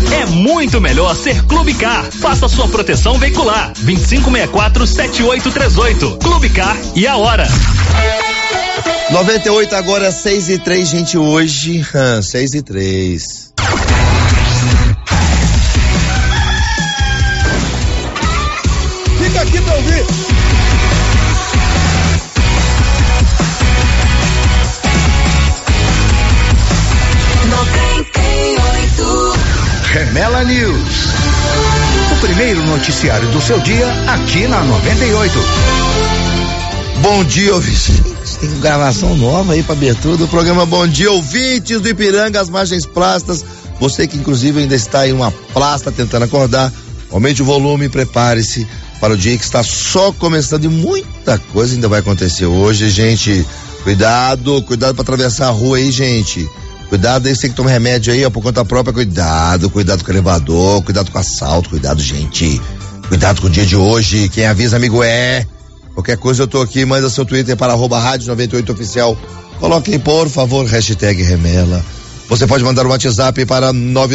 É muito melhor ser Clube Car. Faça sua proteção veicular. 2564-7838. Clube Car e a hora. 98 agora, 6:03, gente, hoje, 6:03. Fica aqui pra ouvir. Remela News. O primeiro noticiário do seu dia aqui na 98. Bom dia, ouvintes. Tem gravação nova aí pra abertura do programa. Bom dia, ouvintes do Ipiranga, as margens plastas. Você que inclusive ainda está em uma plasta tentando acordar, aumente o volume, prepare-se para o dia que está só começando e muita coisa ainda vai acontecer hoje, gente. Cuidado para atravessar a rua aí, gente. Cuidado aí, você que toma remédio aí, ó, por conta própria, cuidado com o elevador, cuidado com o assalto, cuidado, gente. Cuidado com o dia de hoje, quem avisa, amigo, é. Qualquer coisa eu tô aqui, manda seu Twitter para @rádio 98 oficial. Coloque aí, por favor, hashtag Remela. Você pode mandar um WhatsApp para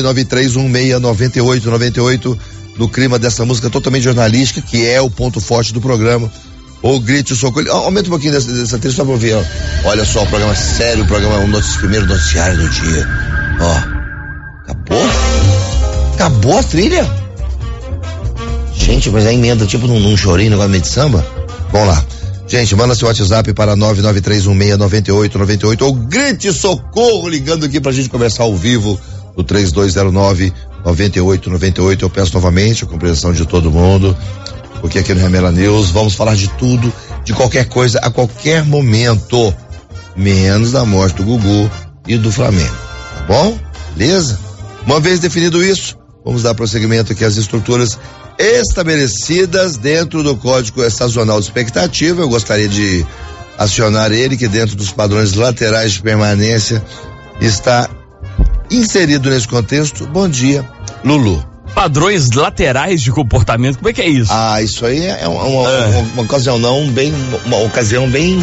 993169898 no clima dessa música totalmente jornalística, que é o ponto forte do programa. Ou grite o socorro. Aumenta um pouquinho dessa trilha só pra ouvir, ó. Olha só, o programa é sério, o programa é o primeiro noticiário do dia. Ó. Acabou? Acabou a trilha? Gente, mas é emenda tipo num chorinho, negócio meio de samba? Vamos lá. Gente, manda seu WhatsApp para 993169898 ou grite socorro ligando aqui pra gente conversar ao vivo no 3209-9898. Eu peço novamente a compreensão de todo mundo, porque aqui no Remela News vamos falar de tudo, de qualquer coisa, a qualquer momento, menos da morte do Gugu e do Flamengo, tá bom? Beleza? Uma vez definido isso, vamos dar prosseguimento aqui às estruturas estabelecidas dentro do Código Estacional de Expectativa. Eu gostaria de acionar ele, que dentro dos padrões laterais de permanência está inserido nesse contexto. Bom dia, Lulu. Padrões laterais de comportamento, como é que é isso? Ah, isso aí é uma ocasião uma ocasião bem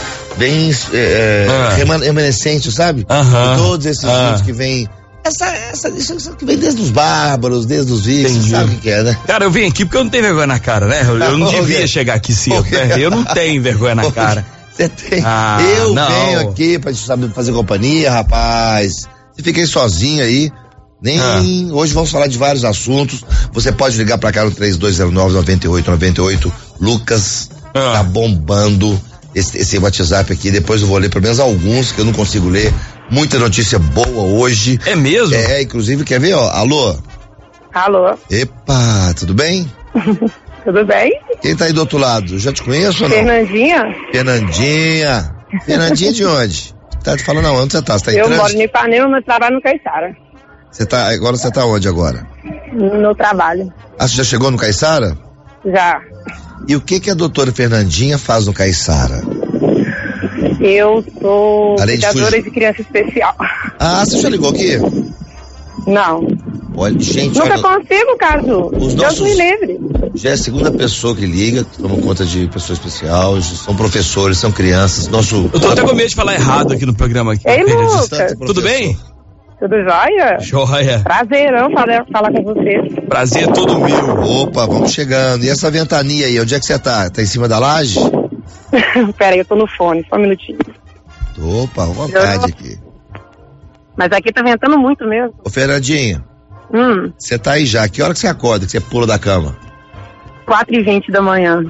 remanescente, sabe? De todos esses vídeos que vem. Isso que vem desde os bárbaros, desde os vícios, sabe o que é, né? Cara, eu vim aqui porque eu não tenho vergonha na cara, né? Eu não devia chegar aqui cedo, né? Eu não tenho vergonha na cara. Você tem. Eu venho aqui pra te fazer companhia, rapaz. Você fica aí sozinho aí. Hoje vamos falar de vários assuntos. Você pode ligar pra cá no 3209-9898. Lucas tá bombando esse WhatsApp aqui. Depois eu vou ler pelo menos alguns que eu não consigo ler. Muita notícia boa hoje. É mesmo? Inclusive, quer ver, ó? Alô? Alô? Epa, tudo bem? Tudo bem? Quem tá aí do outro lado? Já te conheço ou não? Fernandinha. Fernandinha de onde? Tá te falando onde você tá? Você tá em Eu trânsito? moro no Ipanema, mas trabalho no Caiçara. Agora você tá onde agora? No trabalho. Ah, você já chegou no Caiçara? Já. E o que a doutora Fernandinha faz no Caiçara? Eu sou Além de cuidadora de criança especial. Ah, você já ligou aqui? Não. Olha, gente, Nunca consigo, Caso. Deus me livre. Já é a segunda pessoa que liga, que toma conta de pessoa especial, são professores, são crianças. Eu tô até com medo de falar errado aqui no programa. Ei, Lucas. Tudo bem? Tudo jóia? Joia. Prazerão falar com você. Prazer é todo meu. Opa, vamos chegando. E essa ventania aí, onde é que você tá? Tá em cima da laje? Pera aí, eu tô no fone, só um minutinho. Opa, à vontade aqui. Mas aqui tá ventando muito mesmo. Ô, Fernandinho, você tá aí já, que hora que você acorda, que você pula da cama? 4h20 da manhã.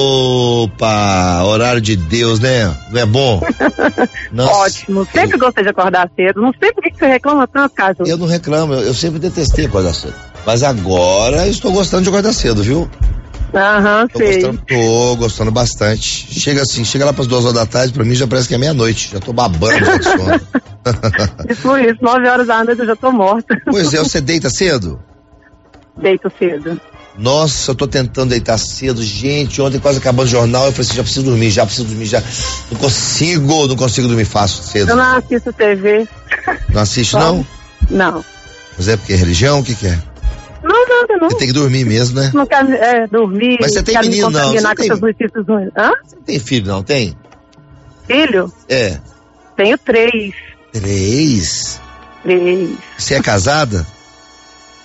Opa, horário de Deus, né? Não é bom? Nossa, ótimo, sempre gostei de acordar cedo. Não sei por que você reclama tanto, Caso. Eu não reclamo, eu sempre detestei acordar cedo. Mas agora eu estou gostando de acordar cedo, viu? Sei. Tô gostando bastante. Chega lá pras 2 horas da tarde, pra mim já parece que é meia-noite. Já tô babando de sono. Isso, 9 horas da noite eu já tô morta. Pois é, você deita cedo? Deito cedo. Nossa, eu tô tentando deitar cedo, gente. Ontem quase acabou o jornal, eu falei assim, já preciso dormir. Não consigo dormir fácil cedo. Eu não assisto TV. Não assiste, não? Não. Mas é porque é religião? O que é? Não. Você tem que dormir mesmo, né? Não quer dormir. Mas você tem menino, não? Você Hã? Você não tem filho, não tem? Filho? É. Tenho 3. 3? 3. Você é casada?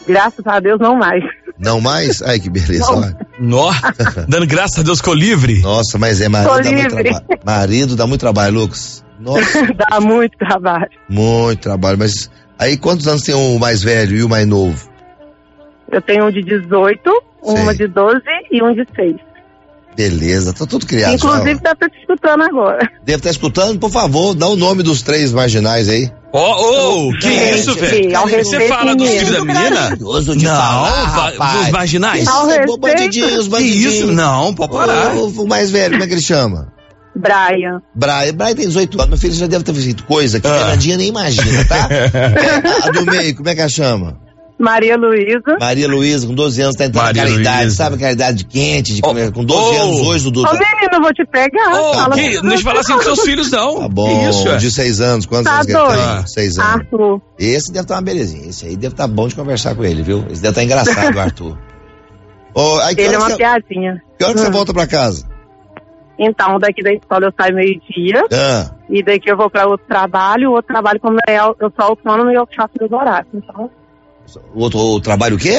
Graças a Deus, não mais. Não mais? Ai, que beleza. Nó, dando graças a Deus que eu livre. Nossa, mas marido dá muito trabalho. Marido dá muito trabalho, Lucas. Nossa. Dá muito trabalho. Muito trabalho, mas aí quantos anos tem o mais velho e o mais novo? Eu tenho um de 18, uma de 12 e um de 6. Beleza, tá tudo criado. Inclusive tá te escutando agora. Deve estar escutando? Por favor, dá o nome dos 3 marginais aí. Que isso, velho? Você fala dos filhos da menina? Não, dos marginais. Bandidinhos. Que isso? Não, pode parar. O mais velho, como é que ele chama? Brian tem 18 anos. Meu filho já deve ter feito coisa que a Fernandinha nem imagina, tá? A do meio, como é que ela chama? Maria Luísa, com 12 anos, tá entrando naquela idade, sabe? Aquela idade quente, de comer, com 12 anos hoje, Dudu. Menino, vou te pegar. Não deixa falar assim dos seus filhos, não. Tá bom, isso, de 6 anos, quantos anos que ele tem? 6 anos. Arthur. Esse deve estar uma belezinha, esse aí deve estar bom de conversar com ele, viu? Esse deve estar engraçado, o Arthur. Ele é uma piadinha. Que hora que você volta pra casa? Então, daqui da escola eu saio meio-dia, e daqui eu vou pra outro trabalho, como eu sou autônomo e eu faço meus horários, então... O trabalho o quê?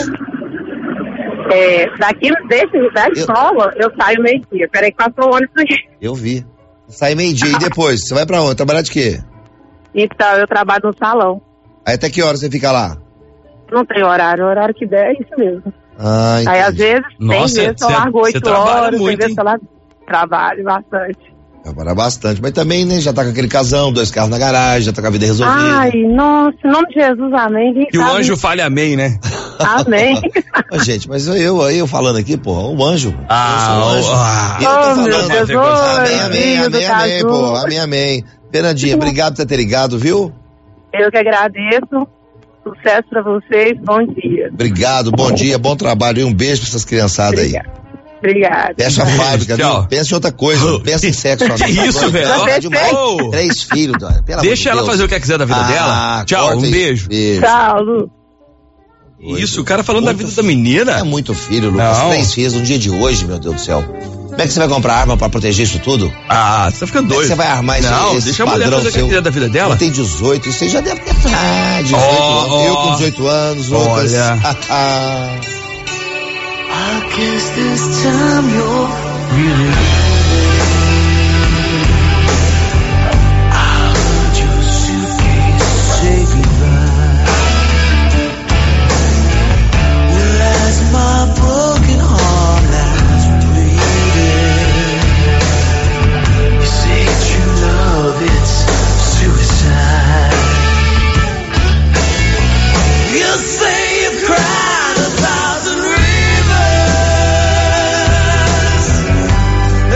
Daqui da escola, eu saio meio-dia. Peraí que passou o ônibus aqui. Eu vi. Sai meio-dia e depois? Você vai pra onde? Trabalhar de quê? Então, eu trabalho no salão. Aí até que hora você fica lá? Não tem horário. O horário que der é isso mesmo. Entendi. Aí às vezes, tem vezes eu largo 8 horas, tem vezes eu largo. Trabalho bastante. Trabalha bastante, mas também, né, já tá com aquele casão, 2 carros na garagem, já tá com a vida resolvida. Ai, nossa, em nome de Jesus, amém. E o anjo fale amém, né? Amém. Gente, mas eu falando aqui, porra, o anjo. Eu tô falando. Amém, pô, amém. Fernandinha, obrigado por ter ligado, viu? Eu que agradeço. Sucesso pra vocês, bom dia. Obrigado, bom dia, bom trabalho e um beijo pra essas criançadas aí. Obrigado. Fecha a fábrica, viu? Pensa em outra coisa, não pensa em sexo. Que isso, velho? 3 filhos, deixa ela fazer o que quiser da vida dela. Tchau, um beijo. Tchau, Lu. Isso, o cara falando da vida da menina. É muito filho, Lucas. 3 filhos no dia de hoje, meu Deus do céu. Como é que você vai comprar arma pra proteger isso tudo? Você tá ficando doido. Você vai armar esse deixa a mulher fazer o que quiser da vida dela. Ela tem 18, você já deve ter 18 anos. Eu com 18 anos, Lucas. Olha. I guess this time you're really I'll hold your suitcase, say goodbye. Well, as my broken heart lies bleeding, you say true love, it's suicide. You say you've cried 1,000 rivers.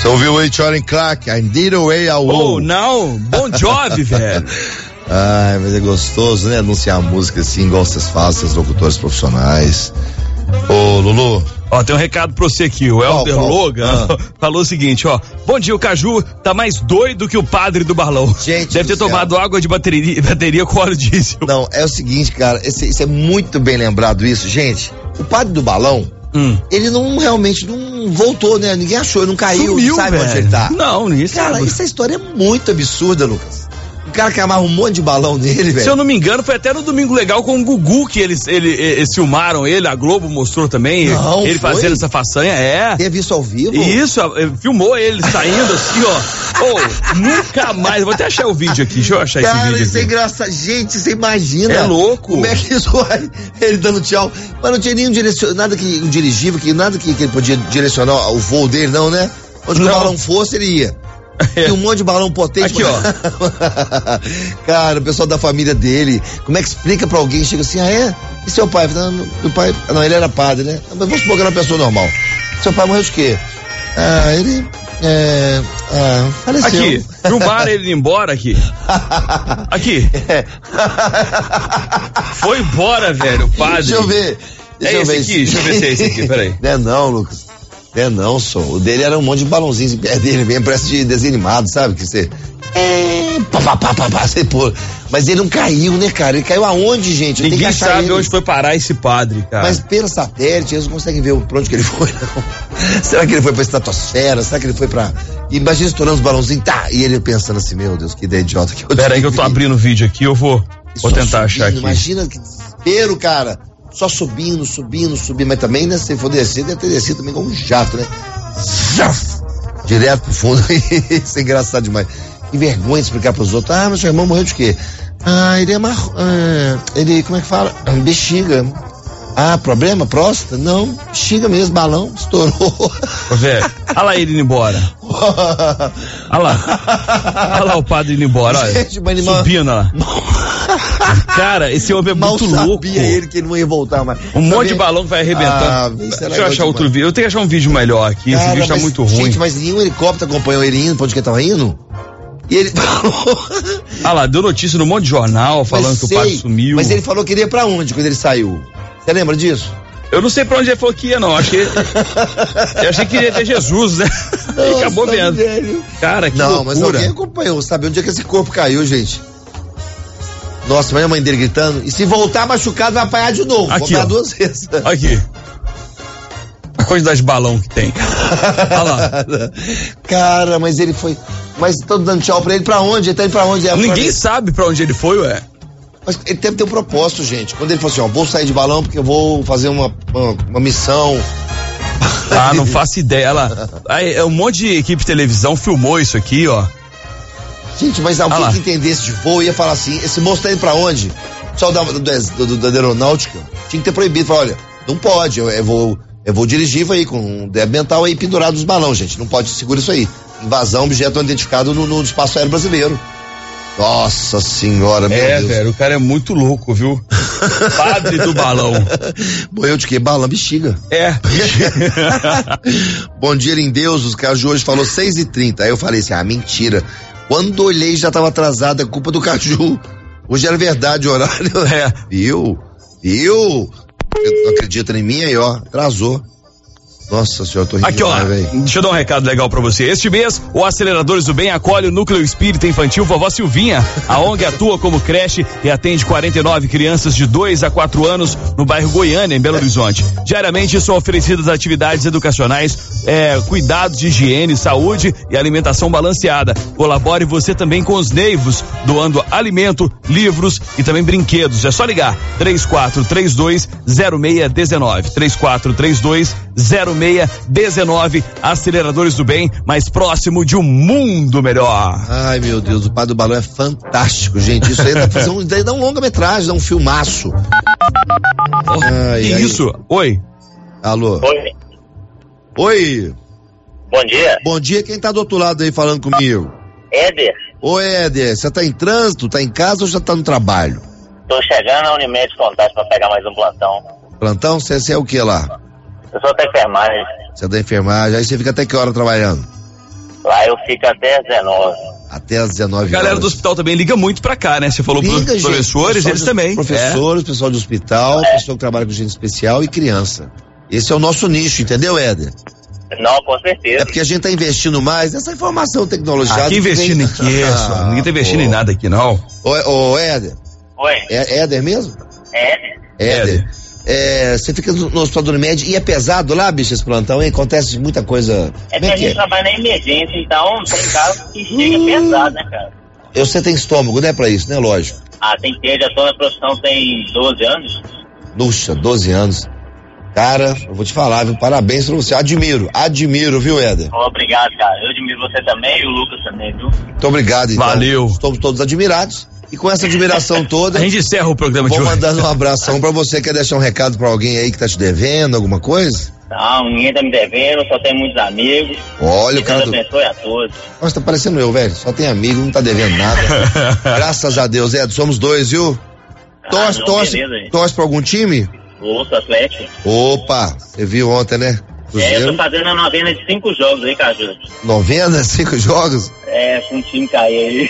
ouviu aí Charlie Clark, I Need a Way Out. Oh, não, Bon Jovi, velho. Ai, mas é gostoso, né? Anunciar a música assim, igual vocês fazem, vocês locutores profissionais. Ô, Lulu. Ó, tem um recado pra você aqui, o Helder Logan falou o seguinte, ó: bom dia, o Caju tá mais doido que o padre do balão. Gente, deve ter tomado água de bateria com óleo diesel. Não, é o seguinte, cara, isso é muito bem lembrado isso, gente. O padre do balão, ele realmente não voltou, né? Ninguém achou, ele não caiu, sumiu, não sabe velho. onde ele tá. Não, ninguém sabe. Cara, essa história é muito absurda, Lucas. O cara que amarra um monte de balão nele, velho. Se eu não me engano, foi até no Domingo Legal com o Gugu que eles filmaram ele, a Globo mostrou também, não, ele fazendo essa façanha, Teve isso ao vivo? Isso, filmou ele saindo assim, ó. Nunca mais, vou até achar o vídeo aqui, deixa eu achar esse vídeo aqui. Cara, isso é engraçado, gente, você imagina. É louco. Como é que isso vai, ele dando tchau, mas não tinha nenhum nada que, um dirigível, nada que ele podia direcionar o voo dele, não, né? Onde o balão fosse, ele ia. E um monte de balão potente. Aqui, ó. Cara, o pessoal da família dele, como é que explica pra alguém? Chega assim, e seu pai? Meu pai, não, ele era padre, né? Mas vamos supor que era uma pessoa normal. Seu pai morreu de quê? Ele, faleceu. Aqui, filmaram ele embora aqui. Aqui. Foi embora, velho, o padre. Deixa eu ver. Deixa eu ver se é esse aqui, peraí. Não, Lucas. Não, só. O dele era um monte de balãozinhos em pé dele, bem, parece de desenho animado, sabe? Que você. Você pô. Mas ele não caiu, né, cara? Ele caiu aonde, gente? Ninguém sabe onde foi parar esse padre, cara. Mas pelo satélite, eles não conseguem ver pra onde que ele foi, não. Será que ele foi pra estratosfera? Será que ele foi pra. Imagina estourando os balãozinhos, e ele pensando assim, meu Deus, que ideia idiota que eu Pera aí que eu tô abrindo o vídeo aqui, eu vou tentar achar aqui. Imagina que desespero, cara. Só subindo, mas também, né, se for descer, deve ter descido também com um jato, né? Direto pro fundo. Isso é engraçado demais. Que vergonha de explicar pros outros. Mas seu irmão morreu de quê? Ele amarrou. Ele, como é que fala? Bexiga. Problema? Próstata? Não, bexiga mesmo, balão, estourou. Ô, velho, olha lá ele indo embora. Olha lá o padre indo embora, olha. Subindo lá. Cara, esse homem é muito louco. Sabia ele que ele não ia voltar mais. Um monte de balão que vai arrebentando. Deixa eu achar outro vídeo. Eu tenho que achar um vídeo melhor aqui. Cara, esse vídeo tá muito ruim. Gente, mas nenhum helicóptero acompanhou ele indo pra onde que ele tava indo? E ele falou. Ah lá, deu notícia no monte de jornal falando que o padre sumiu. Mas ele falou que ele ia pra onde quando ele saiu? Você lembra disso? Eu não sei pra onde ele falou que ia, não. Eu achei que iria ter Jesus, né? E acabou vendo. Velho. Cara, que loucura. Mas alguém acompanhou, sabe? Onde é que esse corpo caiu, gente? Nossa, mas a mãe dele gritando. E se voltar machucado, vai apanhar de novo. Aqui, vou dar 2 vezes. Aqui. A quantidade de balão que tem. Olha lá. Cara, mas ele foi. Mas tô dando tchau pra ele pra onde? Ele tá indo pra onde? Ninguém sabe pra onde ele foi, ué. Mas ele deve ter um propósito, gente. Quando ele falou assim, vou sair de balão porque eu vou fazer uma missão. Não faço ideia. Um monte de equipe de televisão filmou isso aqui, ó. Gente, mas alguém que entendesse de voo ia falar assim, esse moço tá indo pra onde? O pessoal da aeronáutica tinha que ter proibido. Falar, olha, não pode, eu vou dirigir aí com débil mental aí pendurado nos balões, gente. Não pode segurar isso aí. Invasão, objeto não identificado no espaço aéreo brasileiro. Nossa senhora, meu Deus. Velho, o cara é muito louco, viu? Padre do balão. Morreu de quê? Balão, bexiga. Bom dia, lindeus. Os caras de hoje falou 6h30. Aí eu falei assim, mentira. Quando olhei já tava atrasado, é culpa do Caju. Hoje era verdade o horário. Viu? Não acredita em mim aí, ó. Atrasou. Nossa senhora, tô rindo. Aqui, ó, deixa eu dar um recado legal pra você. Este mês, o Aceleradores do Bem acolhe o Núcleo Espírita Infantil Vovó Silvinha. A ONG atua como creche e atende 49 crianças de 2 a 4 anos no bairro Goiânia, em Belo Horizonte. Diariamente são oferecidas atividades educacionais, cuidados de higiene, saúde e alimentação balanceada. Colabore você também com os neivos, doando alimento, livros e também brinquedos. É só ligar 3432-0619. 3432-0619. Aceleradores do Bem, mais próximo de um mundo melhor. Ai, meu Deus, o Padre do Balão é fantástico, gente. Isso aí dá pra fazer dá um longa-metragem, dá um filmaço. Isso? Oi. Alô. Oi. Bom dia. Bom dia, quem tá do outro lado aí falando comigo? Éder. Ô, Éder, você tá em trânsito, tá em casa ou já tá no trabalho? Tô chegando na Unimed Contagem pra pegar mais um plantão. Plantão? Você é o que lá? Eu sou da enfermagem. Você é da enfermagem, aí você fica até que hora trabalhando? Lá eu fico até às 19. Até às 19 horas. A galera do hospital também liga muito pra cá, né? Você falou pros professores, eles também. Professores, pessoal do hospital, pessoal que trabalha com gente especial e criança. Esse é o nosso nicho, entendeu, Éder? Não, com certeza. É porque a gente tá investindo mais nessa informação tecnológica. Aqui investindo em quê? Ninguém tá investindo em nada aqui, não. Ô, Éder. Oi. É Éder mesmo? Éder. Você fica no hospital do Unimed e é pesado lá, bicho, esse plantão, hein? Acontece muita coisa. É porque a gente trabalha na emergência, então tem casos que chega pesado, né, cara? Você tem estômago, né, pra isso, né? Lógico. Tem que ter, já tô na profissão tem 12 anos. Puxa, 12 anos. Cara, eu vou te falar, viu? Parabéns pra você. Admiro, viu, Éder? Obrigado, cara. Eu admiro você também e o Lucas também, viu? Muito obrigado, então. Valeu. Estamos todos admirados. E com essa admiração toda, a gente encerra o programa de hoje. Vou mandando um abração pra você. Quer deixar um recado pra alguém aí que tá te devendo, alguma coisa? Não, ninguém tá me devendo, só tenho muitos amigos. Olha o cara. Deus abençoe a todos. Nossa, tá parecendo eu, velho. Só tem amigo, não tá devendo nada. Graças a Deus, Ed, somos dois, viu? Torce pra algum time? Ouço, Atlético. Opa, você viu ontem, né? Eu tô fazendo a novena de 5 jogos aí, Caju. Novena? 5 jogos? Com um time cair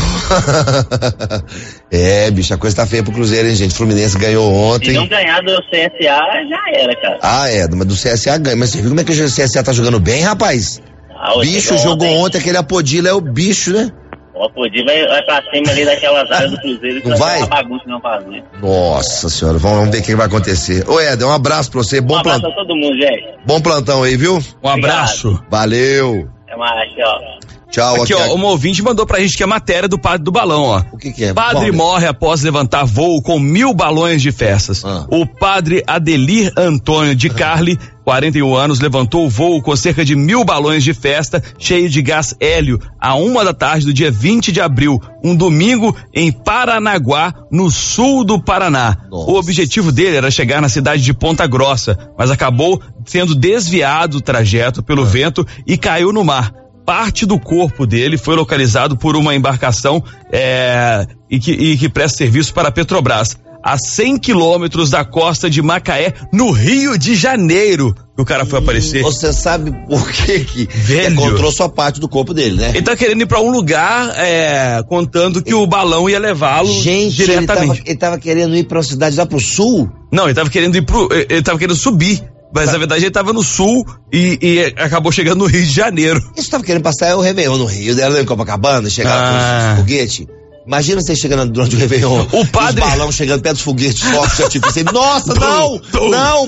aí. Bicho, a coisa tá feia pro Cruzeiro, hein, gente? Fluminense ganhou ontem. Se não ganhar do CSA, já era, cara. Mas do CSA ganha. Mas você viu como é que o CSA tá jogando bem, rapaz? Bicho, jogou ontem aquele Apodila, é o bicho, né? O Apodi vai pra cima ali daquelas áreas do Cruzeiro. Não vai? Uma bagunça não fazer. Nossa senhora, vamos ver o que vai acontecer. Ô, Éder, um abraço pra você. Bom plantão. Um abraço a todo mundo, gente. Bom plantão aí, viu? Um abraço. Valeu. Até mais, tchau. Tchau. Aqui, ó, uma ouvinte mandou pra gente que é matéria do padre do balão, ó. O que é? Padre morre após levantar voo com 1000 balões de festas. O padre Adelir Antônio de Carli, 41 anos, levantou o voo com cerca de 1000 balões de festa cheio de gás hélio à 1h do dia 20 de abril, um domingo em Paranaguá, no sul do Paraná. Nossa. O objetivo dele era chegar na cidade de Ponta Grossa, mas acabou sendo desviado o trajeto pelo vento e caiu no mar. Parte do corpo dele foi localizado por uma embarcação e que presta serviço para a Petrobras, a 100 quilômetros da costa de Macaé, no Rio de Janeiro, que o cara foi aparecer. Você sabe por que encontrou só parte do corpo dele, né? Ele tá querendo ir pra um lugar, contando que o balão ia levá-lo diretamente. Ele tava querendo ir pra uma cidade lá pro sul? Não, ele tava querendo subir. Mas na verdade ele tava no sul e acabou chegando no Rio de Janeiro. Isso tava querendo passar o Réveillon no Rio, dela em Copacabana, chegar com os foguetes. Imagina você chegando durante o Réveillon, o padre... os balões chegando perto dos foguetes, tipo assim, nossa, não!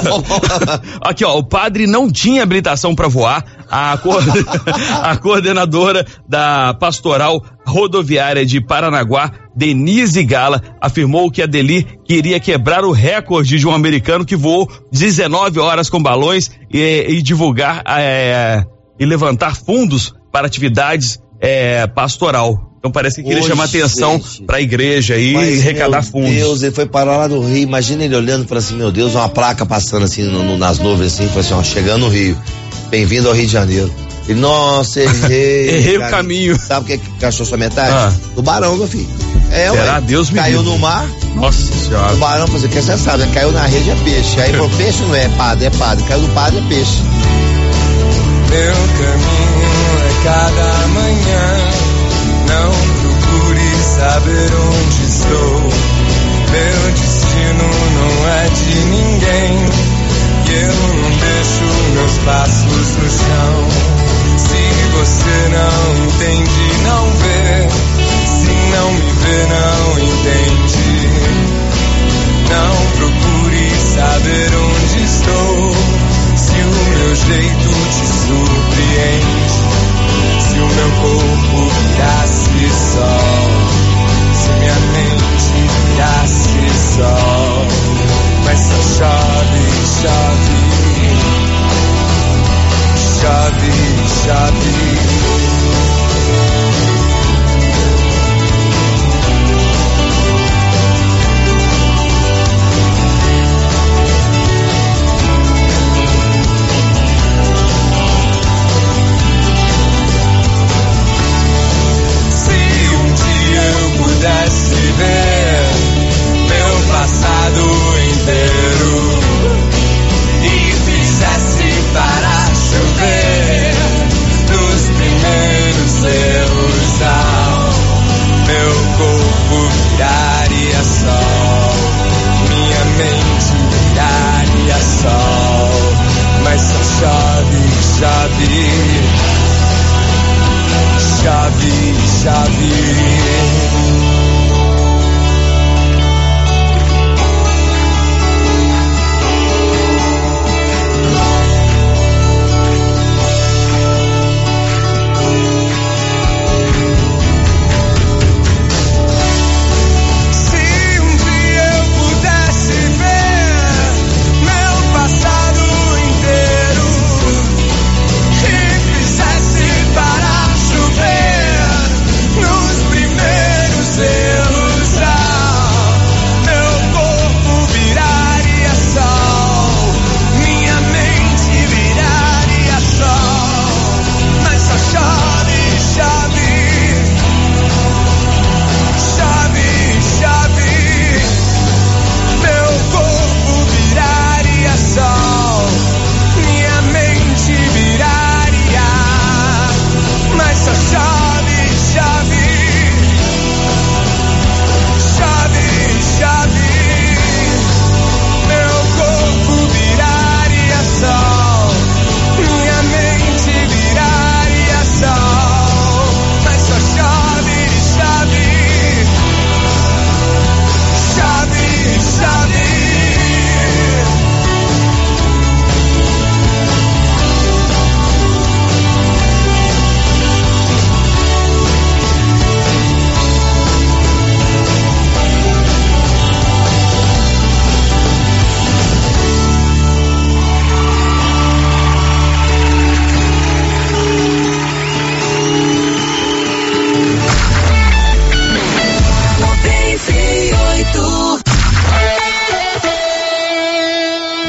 Aqui, ó, o padre não tinha habilitação para voar. A coordenadora da Pastoral Rodoviária de Paranaguá, Denise Gala, afirmou que Adelir queria quebrar o recorde de um americano que voou 19 horas com balões e divulgar e levantar fundos para atividades pastoral. Então parece que queria chamar atenção pra igreja e arrecadar fundos. Meu Deus, ele foi parar lá no Rio. Imagina ele olhando e falando assim, meu Deus, uma placa passando assim nas nuvens assim, falou assim, ó, chegando no Rio. Bem-vindo ao Rio de Janeiro. Ele, nossa, errei. Errei o caminho. Sabe o que achou sua metade? Tubarão, meu filho. Será? Deus me caiu no mar. Nossa senhora. Tubarão, porque você sabe, né? Caiu na rede é peixe. Aí falou, peixe não é padre, Caiu no padre é peixe. Meu caminho é cada manhã. Não procure saber onde estou. Meu destino não é de ninguém. E eu não deixo meus passos no chão. Se você não entende, não vê. Se não me vê, não entende. Não procure saber onde estou. Se o meu jeito te surpreende. Se o meu corpo virasse sol, se minha mente virasse sol, mas só chove, chove, chove, chove. Pudesse ver meu passado inteiro e fizesse para chover no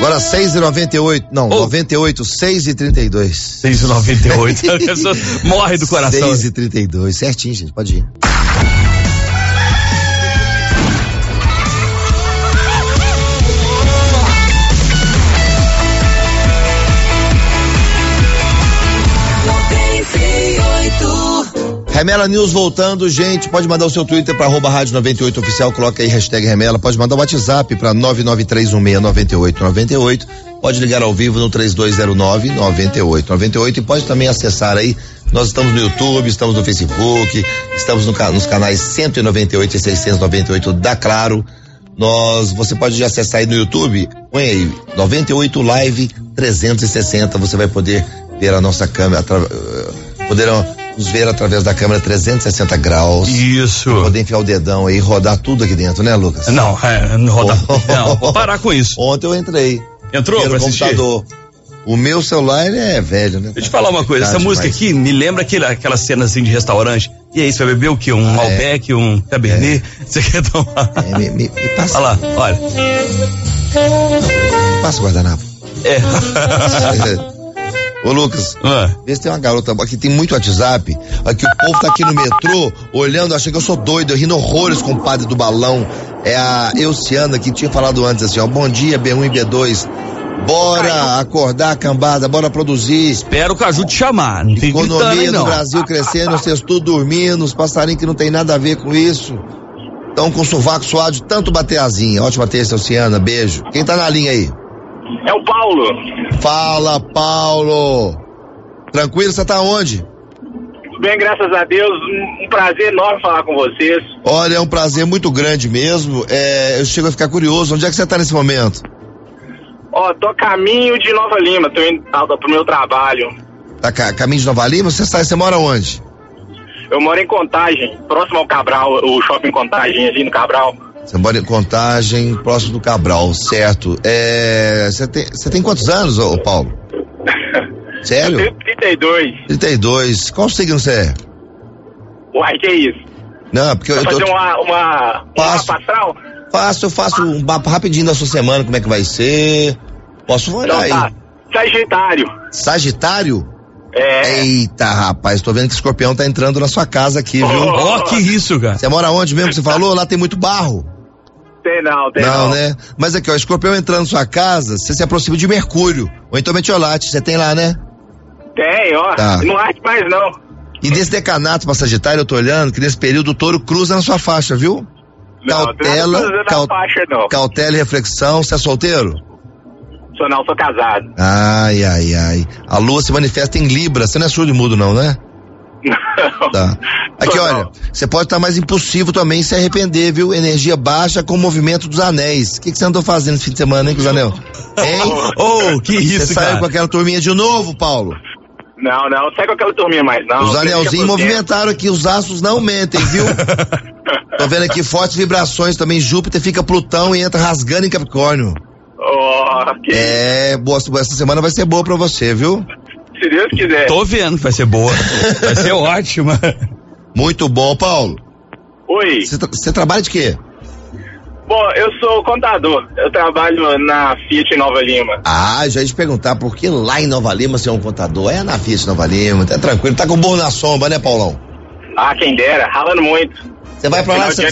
Agora 6h98, não, 98, 6h32. 6h98, a pessoa morre do coração. 6h32, certinho, gente, pode ir. Remela News voltando, gente, pode mandar o seu Twitter para Rádio 98 Oficial, coloca aí hashtag Remela, pode mandar o WhatsApp para 993169898, pode ligar ao vivo no 3209-9898 e pode também acessar aí, nós estamos no YouTube, estamos no Facebook, estamos nos canais 198 e 698 da Claro, você pode acessar aí no YouTube, põe aí 98 Live 360, você vai poder ver a nossa câmera, poderão nos ver através da câmera 360 graus. Isso. Poder enfiar o dedão aí e rodar tudo aqui dentro, né, Lucas? Não, rodar. Não, vou parar com isso. Ontem eu entrei. Entrou pra assistir? Computador. O meu celular é velho, né? Deixa eu te falar uma coisa, essa música aqui me lembra aquela cena assim de restaurante. E aí, você vai beber o quê? Um Malbec, um Cabernet? Você quer tomar? Me passa. Olha lá, olha. Passa o guardanapo. Ô Lucas, vê se tem uma garota aqui, tem muito WhatsApp, aqui o povo tá aqui no metrô, olhando, achando que eu sou doido, rindo horrores com o padre do balão, é a Euciana que tinha falado antes assim, ó, bom dia B1 e B2, bora acordar a cambada, bora produzir. Espero o Caju te chamar, não tem economia no Brasil crescendo, vocês tudo dormindo, os passarinhos que não tem nada a ver com isso, estão com o sovaco suado de tanto bater asinha, ótima terça Euciana, beijo. Quem tá na linha aí? É o Paulo. Fala, Paulo. Tranquilo, você tá onde? Tudo bem, graças a Deus. Um prazer enorme falar com vocês. Olha, é um prazer muito grande mesmo. Eu chego a ficar curioso. Onde é que você tá nesse momento? Tô a caminho de Nova Lima. Tô indo pro meu trabalho. Tá caminho de Nova Lima? Você mora onde? Eu moro em Contagem, próximo ao Cabral, o shopping Contagem, ali no Cabral. Você mora em Contagem, próximo do Cabral, certo. Você tem quantos anos, ô Paulo? Sério? Eu tenho 32. 32. Qual signo você é? Uai, que é isso? Não, porque eu tô... fazer uma mapa astral? Eu faço um papo rapidinho da sua semana, como é que vai ser. Posso olhar então, tá. aí. Sagitário. Sagitário? É. Eita, rapaz, tô vendo que o escorpião tá entrando na sua casa aqui, viu? Que isso, cara. Você mora onde mesmo que você falou? Lá tem muito barro. Tem não. Não, né? Mas aqui, ó, o escorpião entrando na sua casa, você se aproxima de Mercúrio, ou então Metiolate, você tem lá, né? Tem, ó. Tá. Não arde mais não. E nesse decanato pra Sagitário, eu tô olhando que nesse período o touro cruza na sua faixa, viu? Cautela e reflexão. Você é solteiro? Sou casado. Ai. A lua se manifesta em Libra. Você não é surdo e mudo, não, né? Não. Tá. Aqui, olha, você pode estar mais impulsivo também, se arrepender, viu? Energia baixa com o movimento dos anéis. O que você andou fazendo esse fim de semana, hein, com os anéis? Hein? Que isso, você saiu com aquela turminha de novo, Paulo? Não sai com aquela turminha mais, não. Os anelzinhos movimentaram aqui, os astros não mentem, viu? Tô vendo aqui fortes vibrações também, Júpiter fica Plutão e entra rasgando em Capricórnio. Boa, essa semana vai ser boa pra você, viu? Se Deus quiser. Tô vendo que vai ser boa. Vai ser ótima. Muito bom, Paulo. Oi. Você trabalha de quê? Bom, eu sou contador. Eu trabalho na Fiat Nova Lima. Já ia te perguntar por que lá em Nova Lima você é um contador. É na Fiat Nova Lima, tá tranquilo. Tá com burro na sombra, né, Paulão? Quem dera, ralando muito. Você vai pra lá? Final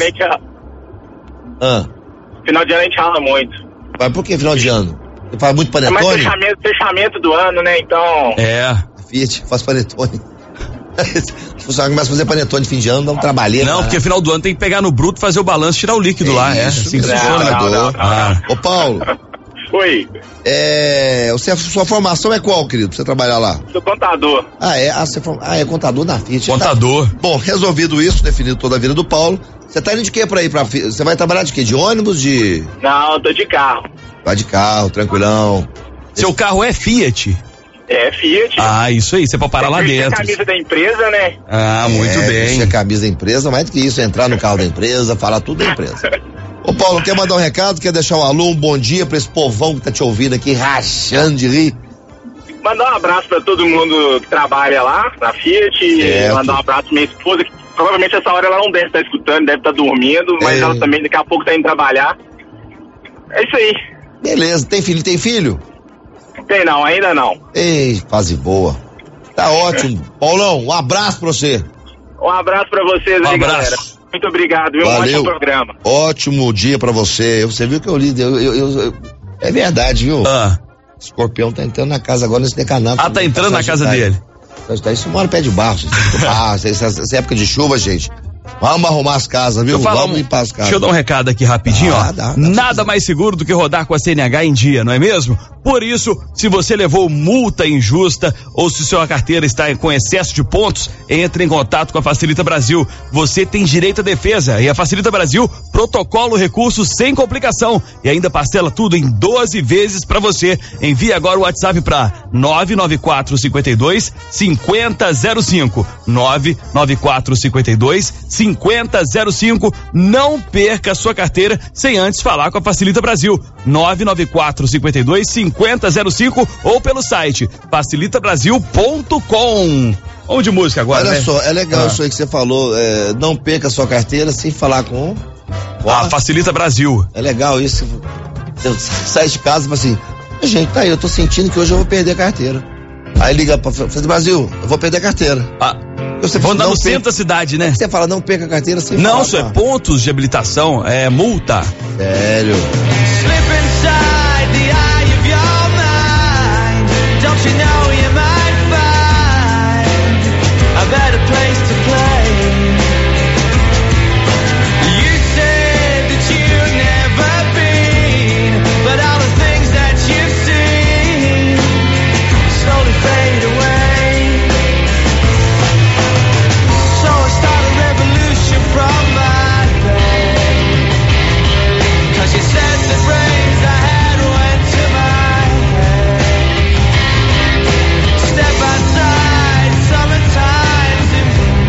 de ano a gente rala muito. Mas por que final de ano? Você faz muito panetone? Mas fechamento do ano, né? Então. A Fiat faz panetone. O funcionário começa a fazer panetone de fim de ano, dá um trabalheiro. Não, porque final do ano tem que pegar no bruto, fazer o balanço, tirar o líquido lá. Isso, assim que funciona. Ô Paulo. Oi. Sua formação é qual, querido, pra você trabalhar lá? Sou contador. É contador na Fiat. Contador. Tá. Bom, resolvido isso, definido toda a vida do Paulo. Você tá indo de quê pra ir pra Fiat? Você vai trabalhar de quê? De ônibus, Não, eu tô de carro. Vai de carro, tranquilão. Seu carro é Fiat? É, Fiat. Isso aí, você pode parar lá dentro. A camisa da empresa, né? Muito bem. A camisa da empresa, mais do que isso, entrar no carro da empresa, falar tudo da empresa. Ô Paulo, quer mandar um recado? Quer deixar um alô, um bom dia pra esse povão que tá te ouvindo aqui, rachando de rir? Mandar um abraço pra todo mundo que trabalha lá, na Fiat. Certo. Mandar um abraço pra minha esposa, que provavelmente essa hora ela não deve estar escutando, deve estar dormindo, mas ela também daqui a pouco tá indo trabalhar. É isso aí. Beleza, tem filho? Tem não, ainda não. Ei, fase boa. Tá ótimo. Paulão, um abraço pra você. Um abraço pra vocês aí, galera. Muito obrigado, viu? Valeu. Um ótimo programa. Ótimo dia pra você. Você viu que eu li, é verdade, viu? Escorpião tá entrando na casa agora nesse decanato. Tá entrando na casa dele. Isso mora pé de barro. Essa época de chuva, gente. Vamos arrumar as casas, viu? Vamos limpar as casas. Deixa eu dar um recado aqui rapidinho, Nada mais seguro do que rodar com a CNH em dia, não é mesmo? Por isso, se você levou multa injusta ou se sua carteira está com excesso de pontos, entre em contato com a Facilita Brasil. Você tem direito à defesa e a Facilita Brasil protocola o recurso sem complicação e ainda parcela tudo em 12 vezes pra você. Envie agora o WhatsApp pra 99452-5005. 99452-5005. Não perca a sua carteira sem antes falar com a Facilita Brasil. 99452-5005 ou pelo site facilitabrasil.com. Vamos de música agora, Olha só, é legal isso aí que você falou, não perca a sua carteira sem falar com a Facilita Brasil. É legal isso. Você sai de casa e fala assim, gente, tá aí, eu tô sentindo que hoje eu vou perder a carteira. Aí liga pra Facilita Brasil, eu vou perder a carteira. Vou andar no centro da cidade, né? Você fala, não perca a carteira sem falar. Não, isso é pontos de habilitação, é multa. Sério. Don't you know you might find a better place to play? You said that you've never been, but all the things that you've seen slowly fade away. So I start a revolution from my bed, 'cause you said the brains I had went to my head. Step outside, summertime's in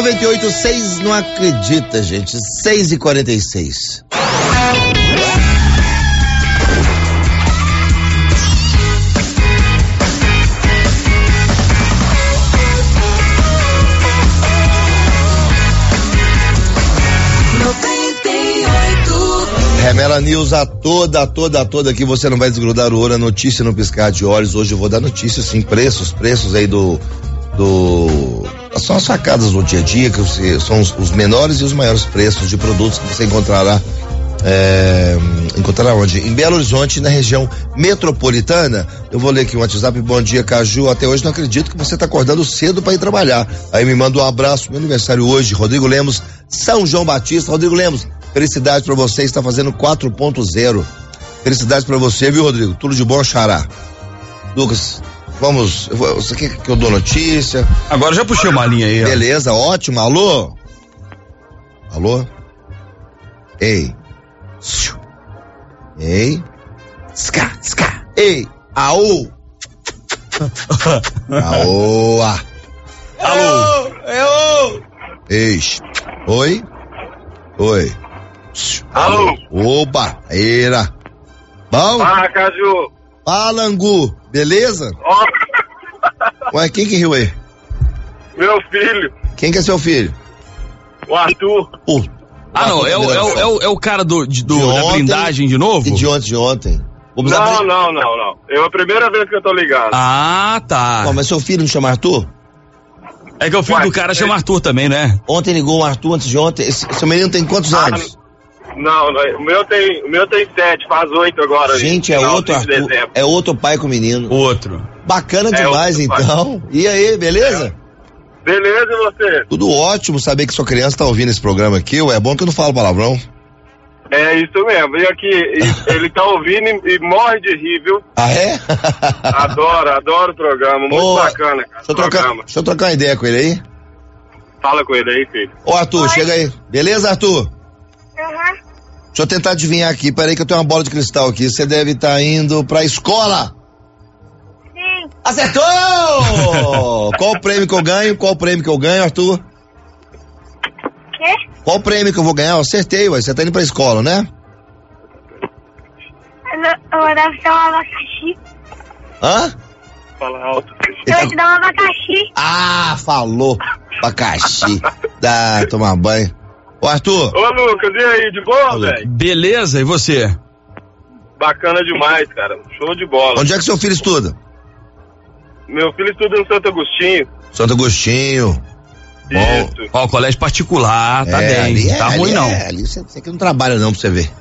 98, 6, não acredita, gente. 6h46. Remela News a toda aqui, você não vai desgrudar o olho, a notícia no piscar de olhos. Hoje eu vou dar notícias, sim, preços aí são as sacadas do dia a dia, que são os menores e os maiores preços de produtos que você encontrará onde? Em Belo Horizonte, na região metropolitana. Eu vou ler aqui um WhatsApp. Bom dia, Caju, até hoje não acredito que você está acordando cedo para ir trabalhar. Aí me manda um abraço, meu aniversário hoje, Rodrigo Lemos, São João Batista. Rodrigo Lemos, felicidade pra você, está fazendo 4.0. Felicidades pra você, viu, Rodrigo? Tudo de bom, xará. Lucas, vamos, você quer que eu dou notícia? Agora já puxei uma linha aí. Beleza, ótimo. Alô? Alô? Ei. Ei. Ska. Ei. Aô. Aô. Alô. Ei. Oi. Alô. Oba, era. Bom? Fala, Caju. Fala, Angu. Beleza? Ué, quem que riu aí? Meu filho. Quem que é seu filho? O Arthur. Não, é o cara da blindagem de novo? E de ontem. Não. É a primeira vez que eu tô ligado. Ah, tá. Mas seu filho não chama Arthur? É que o filho do cara chama Arthur também, né? Ontem ligou o Arthur antes de ontem. Seu menino tem quantos anos? Não, o meu tem 7, faz 8 agora. Gente, é outro Arthur. É outro pai com o menino. Outro. Bacana demais, então. Pai. E aí, beleza? Beleza, e você? Tudo ótimo saber que sua criança tá ouvindo esse programa aqui. É bom que eu não falo palavrão. É isso mesmo. E aqui, ele tá ouvindo e morre de rir, viu? Ah, é? Adoro o programa. Muito bacana, cara. Deixa eu trocar uma ideia com ele aí. Fala com ele aí, filho. Ô, Arthur, chega aí. Beleza, Arthur? Deixa eu tentar adivinhar aqui. Peraí que eu tenho uma bola de cristal aqui. Você deve estar indo pra escola. Sim. Acertou! Qual o prêmio que eu ganho, Arthur? Quê? Qual o prêmio que eu vou ganhar? Eu acertei, ué. Você tá indo pra escola, né? Eu vou dar pra um abacaxi. Hã? Fala alto. Eu vou te dar um abacaxi. Ah, falou. Abacaxi. Dá, tomar banho. Ô, Arthur. Ô, Lucas, e aí, de boa, velho? Beleza, e você? Bacana demais, cara. Show de bola. Onde é que seu filho estuda? Meu filho estuda no Santo Agostinho. Santo Agostinho. Bom. Ó, colégio particular, tá bem. Ali tá ruim, não. Ali você que não trabalha não, pra você ver.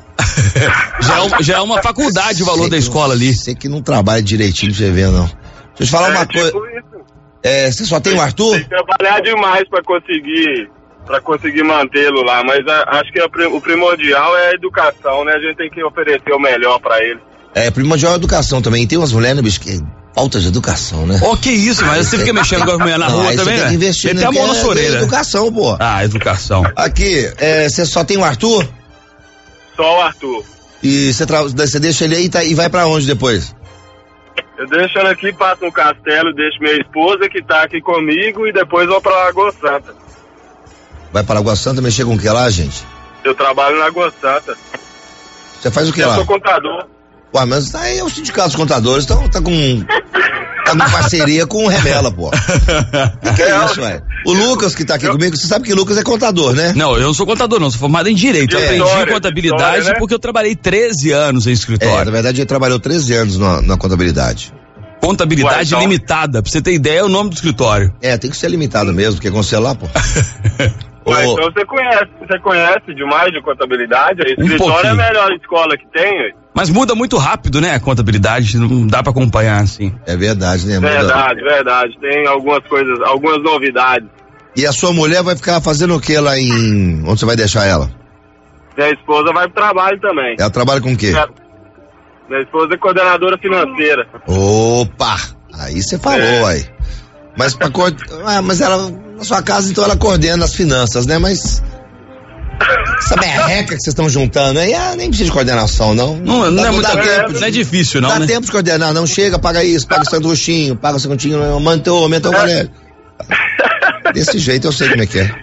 já é uma faculdade o valor da escola ali. Você que não trabalha direitinho pra você ver, não. Deixa eu te falar uma coisa. Você só tem o Arthur? Tem que trabalhar demais pra conseguir mantê-lo lá, mas acho que o primordial é a educação, né? A gente tem que oferecer o melhor pra ele. Primordial é a educação também. Tem umas mulheres, bicho, que falta de educação, né? Que isso, mas você fica mexendo com as mulheres na rua também, né? Você tem a mão na sua orelha. Educação, pô. Ah, educação. Aqui, você só tem o Arthur? Só o Arthur. E você deixa ele aí e vai pra onde depois? Eu deixo ele aqui, passo no castelo, deixo minha esposa que tá aqui comigo e depois vou pra Lagoa Santa. Vai para Lagoa Santa mexer com o que lá, gente? Eu trabalho na Lagoa Santa. Você faz o que lá? Eu sou contador. Ué, mas aí é o sindicato dos contadores, então tá com parceria com o Remela, pô. Que é isso, ué? O Lucas que tá aqui comigo, você sabe que o Lucas é contador, né? Não, eu não sou contador não, sou formado em Direito. Eu aprendi contabilidade né? Porque eu trabalhei 13 anos em escritório. Na verdade ele trabalhou 13 anos na contabilidade. Contabilidade limitada, pra você ter ideia é o nome do escritório. Tem que ser limitado mesmo, porque é cancelar, pô. Então você conhece demais de contabilidade? A escritório é a melhor escola que tem. Mas muda muito rápido, né, a contabilidade, não dá pra acompanhar, assim. É verdade, né? Verdade. Tem algumas coisas, algumas novidades. E a sua mulher vai ficar fazendo o que lá onde você vai deixar ela? Minha esposa vai pro trabalho também. Ela trabalha com o quê? Minha esposa é coordenadora financeira. Opa! Aí você falou, aí. Mas mas ela, na sua casa, então ela coordena as finanças, né? Mas essa merreca que vocês estão juntando aí, nem precisa de coordenação, não. Não é muito tempo. Não é difícil, não, dá tempo de coordenar, não. Chega, paga isso, paga o sanduichinho, paga o sanduichinho, aumentou o colégio. Desse jeito eu sei como é que é.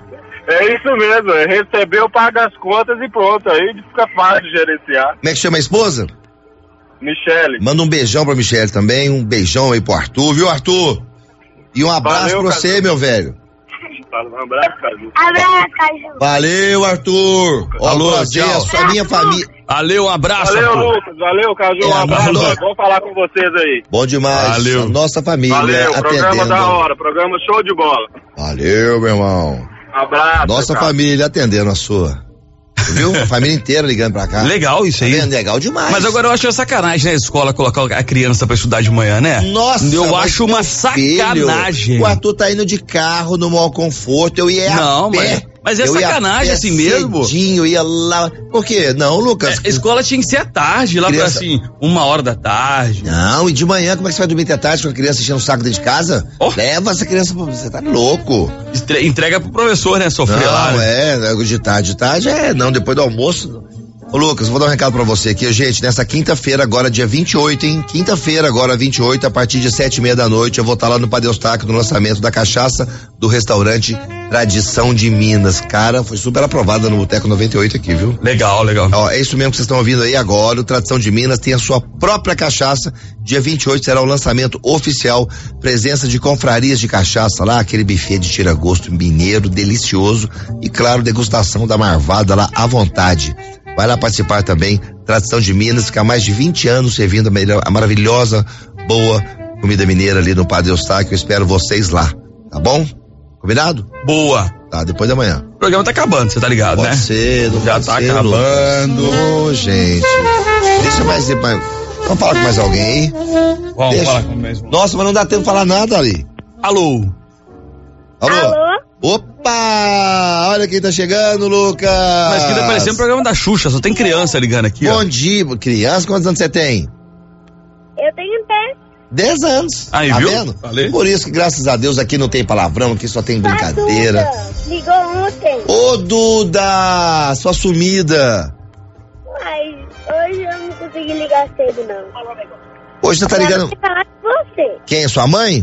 É isso mesmo, recebeu, paga as contas e pronto, aí fica fácil de gerenciar. Como é que chama a esposa? Michele. Manda um beijão pra Michele também, um beijão aí pro Arthur, viu, Arthur? E um abraço Valeu, pra você, Caju. meu velho. Um abraço, Caju. Abraço, Caju. Valeu, Arthur. Alô, prazer, tchau. a minha família. Valeu, um abraço. Valeu, Arthur. Lucas. Valeu, Caju. Um abraço. alô. Vamos falar com vocês aí. Bom demais. Valeu. A nossa família Valeu, programa atendendo. da hora, programa show de bola. Valeu, meu irmão. Abraço. Nossa cara. família atendendo a sua. Viu? A família inteira ligando pra cá. Legal isso aí. Tá vendo? Legal demais. Mas agora eu acho sacanagem na escola colocar a criança pra estudar de manhã, né? Nossa, eu mas acho uma meu sacanagem. filho, o Arthur tá indo de carro no maior conforto, eu ia Não, a pé. mas é Eu ia a sacanagem pé assim mesmo. cedinho, ia lá. Por quê? Não, Lucas. A escola tinha que ser à tarde, lá Criança- pra assim, 1h da tarde. Não, e de manhã, como é que você vai dormir até tarde com a criança enchendo o saco dentro de casa? Oh. Leva essa criança, você tá louco. Entrega pro professor, né? Sofrer lá. Não, Né? de tarde não, depois do almoço. Ô Lucas, vou dar um recado pra você aqui, gente, nessa quinta-feira agora, dia 28, hein? Quinta-feira agora, 28, a partir de 7:30 da noite, eu vou estar lá no Padeustáquio, no lançamento da cachaça do restaurante Tradição de Minas. Cara, foi super aprovada no Boteco 98 aqui, viu? Legal, legal. Ó, é isso mesmo que vocês estão ouvindo aí agora, o Tradição de Minas tem a sua própria cachaça, dia 28 será o lançamento oficial, presença de confrarias de cachaça lá, aquele buffet de tira-gosto mineiro, delicioso, e claro, degustação da marvada lá à vontade. Vai lá participar também, Tradição de Minas, fica há mais de 20 anos servindo a maravilhosa, boa comida mineira ali no Padre Eustáquio, eu espero vocês lá, tá bom? Combinado? Boa. Tá, depois da manhã. O programa tá acabando, você tá ligado, Pode né? ser, não Já pode tá ser, acabando. Ô, gente. Deixa mais. Vamos falar com mais alguém aí? Vamos Deixa. falar com o mesmo. Nossa, mas não dá tempo de falar nada ali. Alô? Alô? Opa! Olha quem tá chegando, Lucas! Mas que tá parecendo um programa da Xuxa, só tem criança ligando aqui, ó. Bom dia, criança, quantos anos você tem? Eu tenho 10 anos. Aí, tá viu? vendo? Falei. Por isso que, graças a Deus, aqui não tem palavrão, aqui só tem brincadeira. Duda. Ligou ontem. Ô, Duda! Sua sumida! Mas hoje eu não consegui ligar cedo, não. Hoje você tá ligando. Eu quero falar com você. Quem é sua mãe?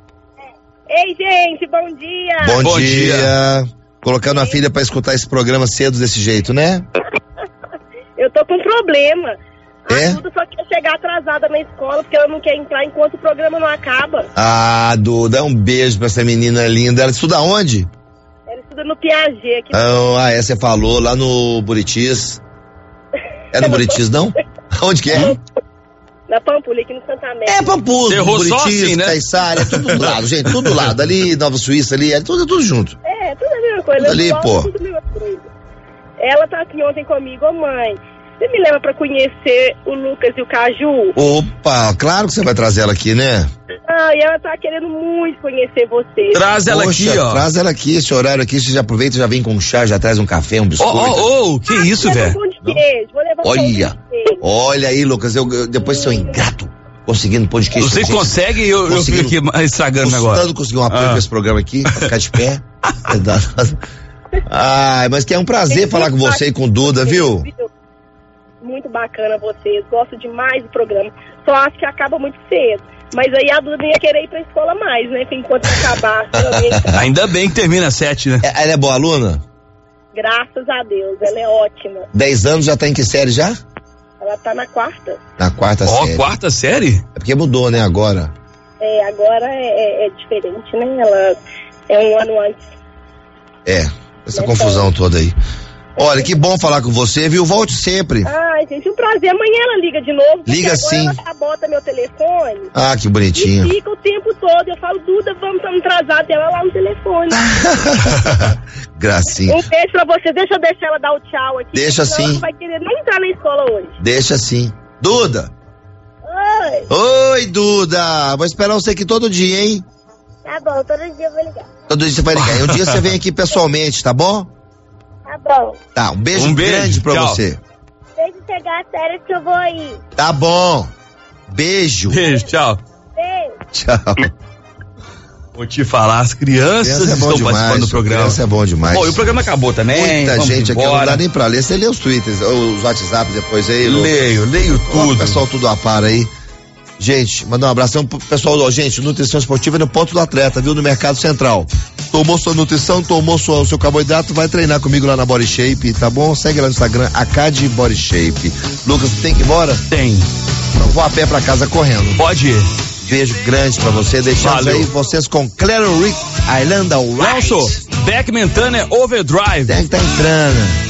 Ei, gente, bom dia. Bom dia. dia. Colocando a filha pra escutar esse programa cedo desse jeito, né? Eu tô com um problema. É? A Duda só quer chegar atrasada na escola porque ela não quer entrar enquanto o programa não acaba. Ah, Duda, um beijo pra essa menina linda. Ela estuda onde? Ela estuda no Piaget aqui. Você falou, lá no Buritis. É no Buritis, não? Onde que é? Na Pampulha, aqui no Santa América. É Pampulha, Você errou só Buritis, assim, né? Caiçara, é tudo do lado, gente, tudo do lado. Ali, Nova Suíça, ali, é tudo junto. É, tudo a mesma coisa. Tudo ali, igual, pô. Tudo a mesma coisa. Ela tá aqui ontem comigo, ô mãe. Você me leva pra conhecer o Lucas e o Caju? Opa, claro que você vai trazer ela aqui, né? E ela tá querendo muito conhecer você. Traz ela Poxa, aqui, ó. traz ela aqui, esse horário aqui, você já aproveita, já vem com um chá, já traz um café, um biscoito. Que isso, Vou levar velho? pão de queijo, vou levar pão de Olha, queijo. olha aí, Lucas, eu depois sou ingrato conseguindo pão de queijo. Você gente. consegue e eu fico aqui estragando o negócio. Custando conseguir um apoio pra esse programa aqui, pra ficar de pé. Ai, mas que é um prazer falar com você e com o Duda, viu? Muito bacana vocês, gosto demais do programa. Só acho que acaba muito cedo. Mas aí a Duda ia querer ir pra escola mais, né? Enquanto acabar. Ainda bem que termina às 7, né? Ela é boa aluna? Graças a Deus, ela é ótima. 10 anos, já tá em que série já? Ela tá na 4ª. Na 4ª Ó, série. 4ª série? É porque mudou, né, agora? Agora é diferente, né? Ela é um ano antes. Essa confusão toda aí. Olha, que bom falar com você, viu? Volte sempre. Ai, gente, um prazer. Amanhã ela liga de novo. Liga agora sim. Ela sabota meu telefone. Ah, que bonitinho. E fica o tempo todo. Eu falo, Duda, estamos atrasados. Ela lá no telefone. Gracinha. Um beijo pra você. Deixa eu deixar ela dar o tchau aqui. Deixa senão sim. Ela não vai querer nem entrar na escola hoje. Deixa sim. Duda. Oi. Oi, Duda. Vou esperar você aqui todo dia, hein? Tá bom, todo dia eu vou ligar. Todo dia você vai ligar. E um dia você vem aqui pessoalmente, tá bom? Tá bom. Tá, um beijo, Um beijo, grande pra tchau. você. Deixa eu chegar a sério que eu vou ir. Tá bom. Beijo. Beijo, tchau. Beijo. Tchau. Vou te falar, as crianças Criança é bom estão demais, participando do programa. criança é bom demais. Bom, e o programa acabou também. Muita vamos gente aqui, não embora. dá nem pra ler. Você lê os twitters, os WhatsApps depois aí, Lu? Leio Coloca tudo. o pessoal tudo a par aí. Gente, mandar um abração pro pessoal, gente, nutrição esportiva é no ponto do atleta, viu? No Mercado Central. Tomou sua nutrição, tomou o seu carboidrato, vai treinar comigo lá na Body Shape, tá bom? Segue lá no Instagram, Acad Body Shape. Lucas, tem que ir embora? Tem. Então vou a pé pra casa correndo. Pode ir. Beijo grande pra você, deixamos aí vocês com Claro Rick, Islanda White. Nelson, Beckman Turner Overdrive. Tem que tá entrando.